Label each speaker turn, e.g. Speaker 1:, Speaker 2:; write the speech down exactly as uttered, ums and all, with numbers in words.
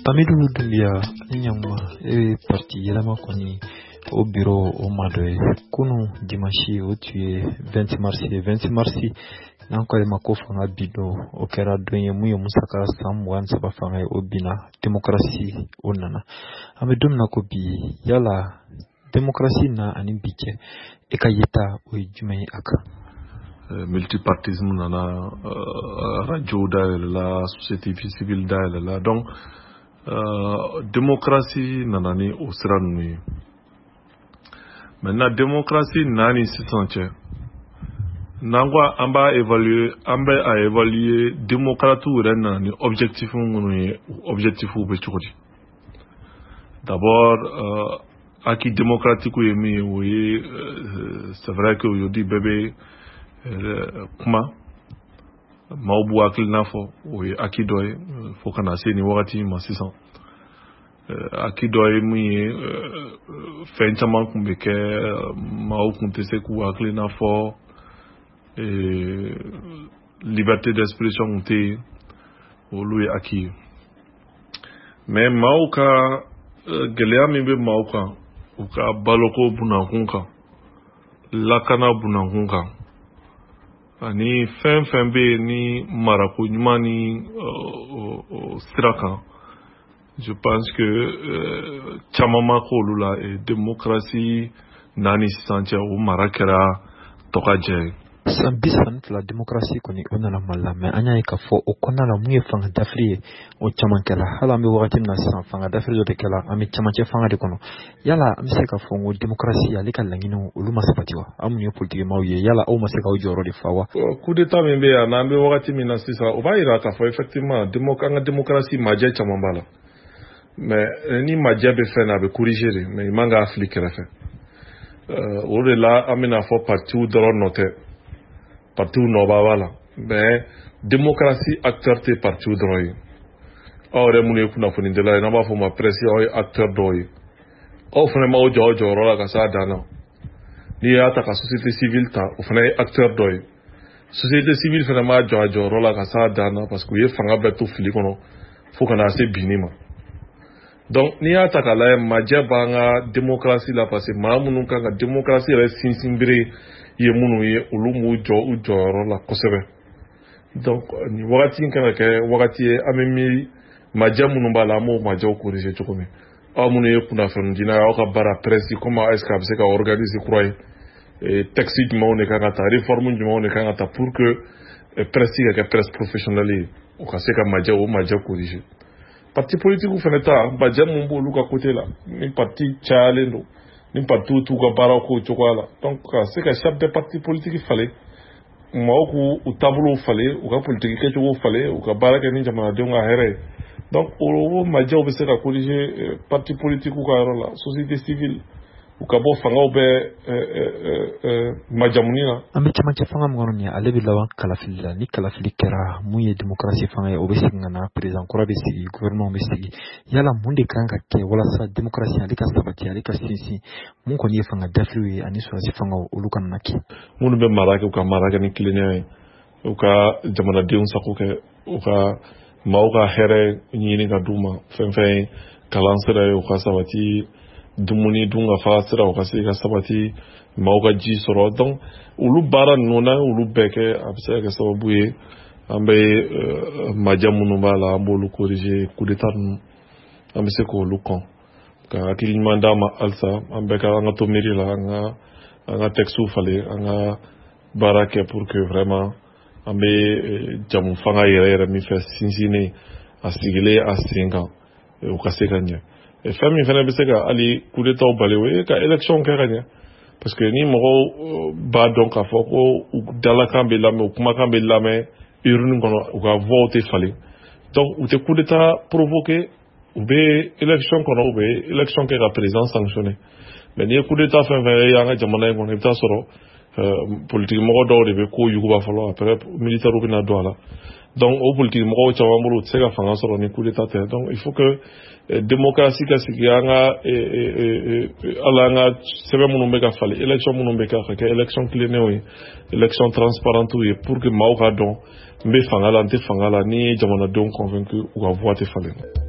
Speaker 1: Amidou Doumbia Nyama et parti yelama koni au bureau au Madoé Kunu dimanche au tué vingt mars vingt mars nanko le makofanga bido okera donye muyo musaka samwan sabafanga obina démocratie onana Amidou nakobi yala démocratie na animbiche ekayeta ojumai aka
Speaker 2: multipartisme nana uh, radio dael la société civile dael la donc uh, démocratie nanani au sranui maintenant démocratie nani se sente nangwa amba évaluer amba a évaluer démocrate ou nani objectif ngoni objectif ou betchodi d'abord uh, acquis démocratique ou oui oui euh, c'est vrai que aujourd'hui bébé kuma maubu akil nafo we akidoy fokana seni wakati ma six cents akidoy mi fenta man kumbe ke mau kuntese ku akil nafo et liberté d'expression te olu aki mais mauka gelea mi be mauka uka baloko bunankunka lakana bunankunka ani fɛn fɛn bɛ yen ni marako ɲuman ni sira kan je pense que euh, caman ma k'olu la et démocratie naani sisan cɛ o mara kɛra tɔgɔjɛ ye.
Speaker 1: san bi saba ni fila démocratie kɔni o nana Mali la mais an y'a ye k'a fɔ o kɔnɔna la mun ye fanga dafiri ye o caman kɛla hali an bɛ wagati min na sisan fanga dafiri dɔ de kɛla an bɛ camancɛ fanga de kɔnɔ yala an bɛ se k'a fɔ n ko démocratie ale ka laɲiniw olu ma sabati wa an mun ye politique maaw ye yala aw ma se k'aw jɔyɔrɔ de fa wa.
Speaker 2: coup d'état min bɛ yan n'an bɛ wagati min na sisan o b'a yira k'a fɔ effectivement an ka démocratie majɛ caman b'a la mais ni majɛ bɛ fɛn na a bɛ corriger de mais i man k'a fili kɛrɛfɛ o de la an bɛna fɔ partiw dɔrɔn nɔ tɛ parti no baba la mais démocratie acteur te parti droit awre mun ku na foni de la na ba fo ma presse o acteur doy o fone ma o jo jo ro la ka sa dana ni ya ta ka société civile ta o fone acteur doy société civile fone ma jo jo ro la ka sa dana parce que ye fanga be to fili kono fo kana se binima donc ni ya ta ka la ma jaba nga démocratie la parce que ma mun ka démocratie re sinsimbire ye munu ye olu mu jɔ u jɔyɔrɔ la kosɛbɛ donc ni wagati kan ka kɛ wagati ye an bɛ mi majɛ minnu b'a la an b'o majɛw corriger cogo min aw minnu ye kunnafoni dina aw ka baara presse comment est-ce que a bɛ se ka organiser kura ye texte jumɛnw de kan ka ta réforme jumɛnw de kan ka ta pour que presse ka kɛ presse professionnelle ye o ka se ka majɛ o majɛ corriger parti politique fana ta majɛ mun b'olu ka côté la ni parti cayalen don ni partout tout ka baara ko cogoya la donc c'est que chef de parti politique fale maaw ku u taabolo fale u ka politique kɛcogo fale u ka baara kɛ ni jamanadenw ka hɛrɛ ye donc o majɛw bɛ se ka corriger parti politique ka yɔrɔ la société civile u ka bɔ fangaw bɛ majamuni na
Speaker 1: an bɛ camancɛ fanga min kɔnɔ nin ye ale bɛ laban kalafili la ni kalafili kɛra mun ye démocratie fanga ye o bɛ segin ka na président kura bɛ sigi gouvernement bɛ sigi yala mun de kan ka kɛ walasa démocratie ale ka sabati ale ka sinsin mun kɔni ye fanga dafiriw ye ani sɔrɔsi fangaw olu kana na kɛ
Speaker 2: minnu bɛ mara kɛ u ka mara kɛ ni tilennenya ye u ka jamanadenw sago kɛ u ka maaw ka hɛrɛ ɲini ka d'u ma fɛn fɛn ye kalan sira ye u ka sabati dumuni dun ka fa sira u ka se ka sabati maaw ka ji sɔrɔ donc olu baara ninnu n'an ye olu bɛɛ kɛ a bɛ se ka kɛ sababu ye an bɛ majɛ minnu b'a la an b'olu corriger coup d'état ninnu an bɛ se k'olu kɔn ka hakili ɲuman d'a ma halisa an bɛɛ ka an ka to miiri la an ka an ka textes falen an ka baara kɛ pour que vraiment an bɛ jamu fanga yɛrɛ yɛrɛ min fɛ sinsinnen a sigilen a sen kan u ka se ka ɲɛ fɛn min fana bɛ se ka hali coup d'état bali o ye ka élection kɛ ka ɲɛ parce que ni mɔgɔw b'a dɔn k'a fɔ ko u dalakan bɛ lamɛn u kumakan bɛ lamɛn urne kɔnɔ u ka voix tɛ falen donc u tɛ coup d'état provoquer u bɛ élection kɔnɔ u bɛ élection kɛ ka président sanctionner mais n'i ye coup d'état fɛn fɛn ye an ka jamana in kɔnɔ i bɛ taa sɔrɔ politique mɔgɔ dɔw de bɛ ko yuguba fɔlɔ après militaire bɛ na don a la donc o politique mɔgɔw caman bolo u tɛ se ka fanga sɔrɔ ni coup d'état tɛ donc il faut que démocratie ka sigi an ka ala an ka sɛbɛn minnu bɛ ka falen élection minnu bɛ kɛ a ka kɛ élection tilennenw ye élection transparentew ye pour que maaw ka dɔn n bɛ fanga la n tɛ fanga la ni jamanadenw convaincu u ka voix tɛ falen